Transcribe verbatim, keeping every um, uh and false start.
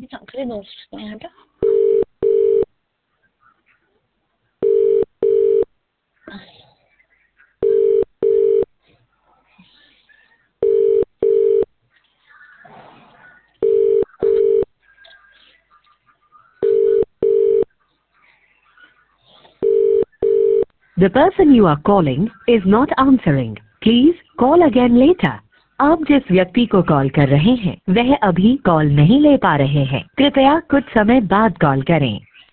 करें दोस्त को यहाँ पे। The person you are calling is not answering. Please call again later. आप जिस व्यक्ति को कॉल कर रहे हैं वह अभी कॉल नहीं ले पा रहे हैं। कृपया कुछ समय बाद कॉल करें।